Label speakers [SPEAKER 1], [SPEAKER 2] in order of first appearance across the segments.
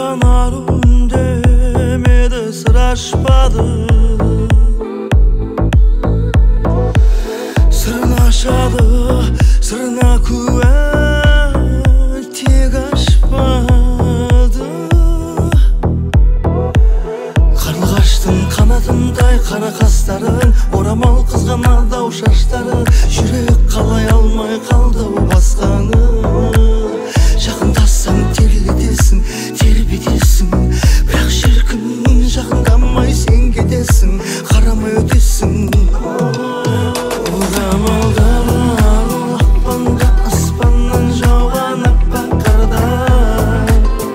[SPEAKER 1] ару үндемеді, сыр ашпады. Сырын ашады, сырына куә, тек ашпады. Қарлығаштың қанатындай қара қастарын, орамал қызған ардау шаштары, жүрек қалай алмай қалды басқаны. Жақындасаң терілетесің, тербетесің, бірақ шіркін жақындамай сен кетесің, қарамай өтесің. Орамалдары ару ақпанда, аспаннан жауған аппақ қардай.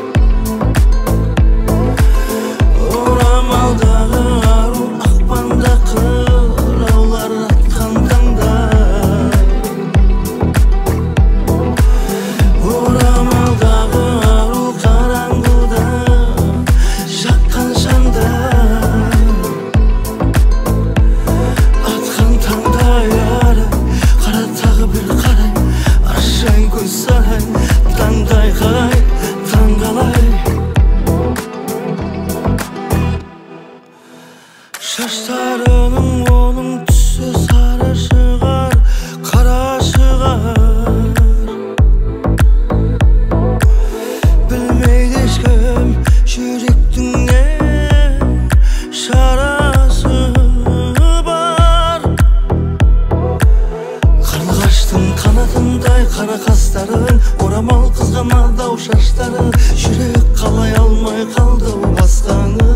[SPEAKER 1] Орамалдары ару ақпанда, қыраулар атқан таңдай. Орамалдағы ару қараңғыда жаққан жандай. Атқан таңдай ары, қара тағы бір қарай, ашайын көз сарай, таңдай қарай, таңғалай. Шаштарының оның түсі сары шығар, қара шығар. Білмейді ешкім жүректің не шарасы бар. Қарлығаштың қанатындай қара қастарын, орамал қызған ардау шаштары, жүрек қалай алмай қалды басқаны.